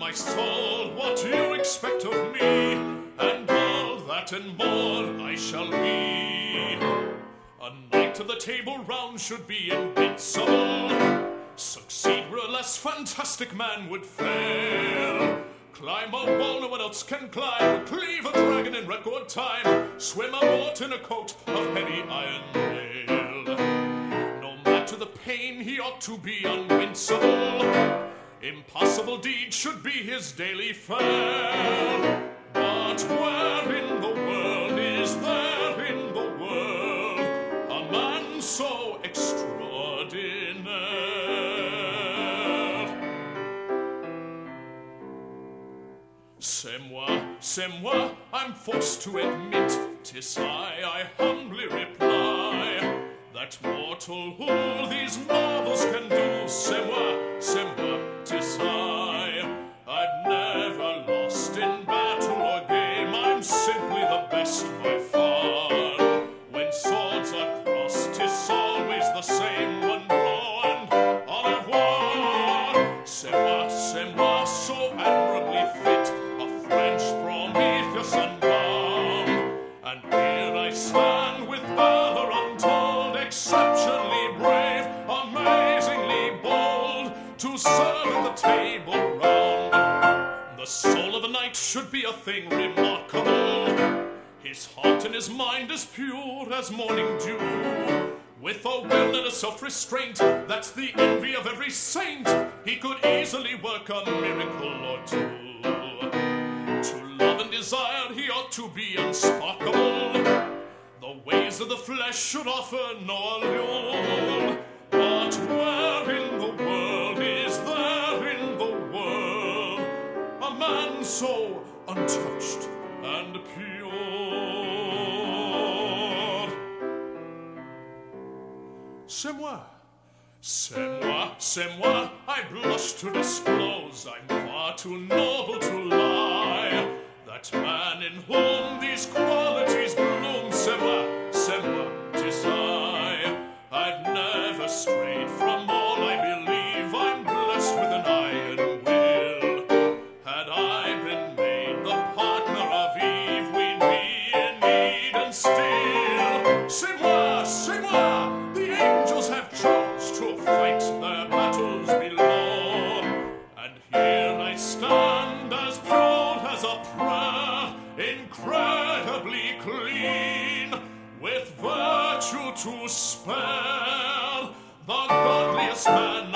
my soul, what you expect of me, and all that and more I shall be. A knight of the Table Round should be invincible. Succeed where a less fantastic man would fail. Climb a wall no one else can climb, cleave a dragon in record time, swim a moat in a coat of heavy iron mail. No matter the pain, he ought to be unwincible. Impossible deeds should be his daily fare. But where in the world is there in the world a man so extraordinaire? C'est moi, I'm forced to admit, 'tis I humbly reply, that mortal who these marvels can do. C'est moi, 'tis I've never lost in battle or game, I'm simply the best by far. When swords are crossed, 'tis always the same, one blow and au revoir. C'est moi, so admirably fit, French Prometheus unbound, and here I stand with valor untold, exceptionally brave, amazingly bold, to serve at the Table Round. The soul of a knight should be a thing remarkable, his heart and his mind as pure as morning dew, with a will and a self-restraint that's the envy of every saint. He could easily work a miracle or two. Desire, he ought to be unsparkable. The ways of the flesh should offer no allure. But where in the world is there in the world a man so untouched and pure? C'est moi, I blush to disclose, I'm far too noble to lie. That man in whom these qualities bloom, c'est moi, 'tis I've never strayed from all I believe, I'm blessed with an iron will. Had I been made the partner of Eve, we'd be in need and still. C'est moi, the angels have chose to fight their battles below, and here I stand as pure as a prayer, incredibly clean, with virtue to spare, the godliest man